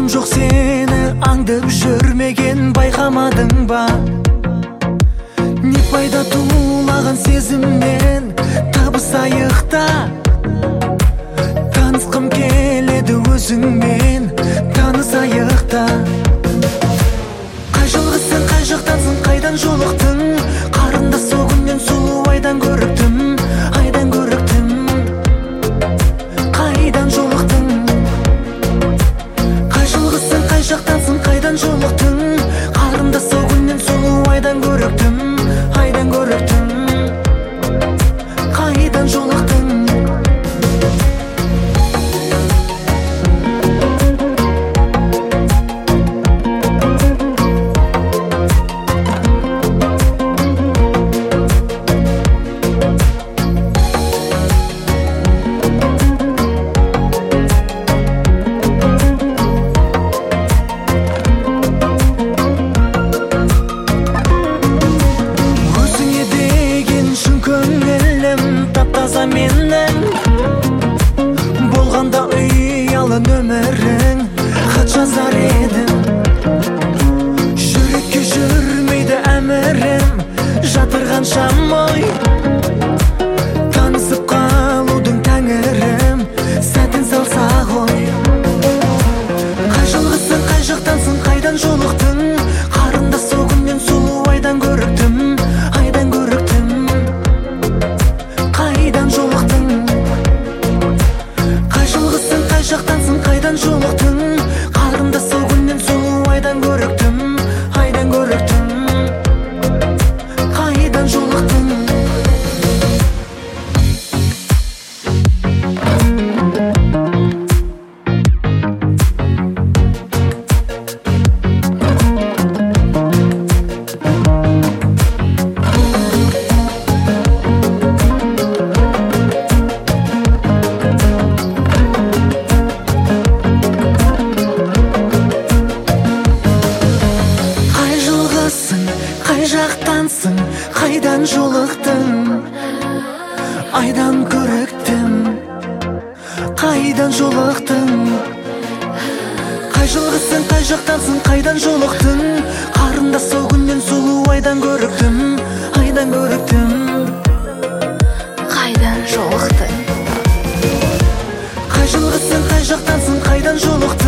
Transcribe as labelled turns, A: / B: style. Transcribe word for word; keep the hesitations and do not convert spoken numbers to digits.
A: Бақытым жоқ сені аңдып жүрмеген, байқамадың ба? Не пайда тулаған сезімнен табыс айықта. Танысқым келеді өзіңмен, танысайықта. Қай жылғысың, қай жақтансың, қайдан жолықтың? Қарындас сол күннен сұлу айдан көріктім, айдан көріктім. Қайдан жолықтың? Қай жылғысың, қай жақтансың, қайдан жолықтың? Қарындас сол күннен сұлу айдан көріктім, айдан көріктім. Қайдан жолықтың? Тап-таза менің болғанда ұялы нөмірің, хат жазар едім. Жүрекке жүрмейді әмірім, жатырғаншам ой. Танысып қалудың тәңірім, сәтін салса ғой. Қай жылғысың, қай жақтансың, қайдан жолықтың? Қарындас сол күннен сұлу айдан көріктім, айдан көріктім. Қайдан жолықтың? Қай жылғысың, қай жақтансың, қайдан жолықтың? Қарындас сол күннен сұлу айдан көріктім, айдан көріктім. Қайдан жолықтың? Қай жақтансың, қайдан жолықтың? Айдан көріктім, қайдан жолықтың? Қай жылғысың, қай жақтансың, қайдан жолықтың? Қарындас сол күннен сұлу айдан көріктім, айдан көріктім.
B: Қайдан жолықтың?
A: Қай жылғысың, қай жақтансың, қайдан жолықтың?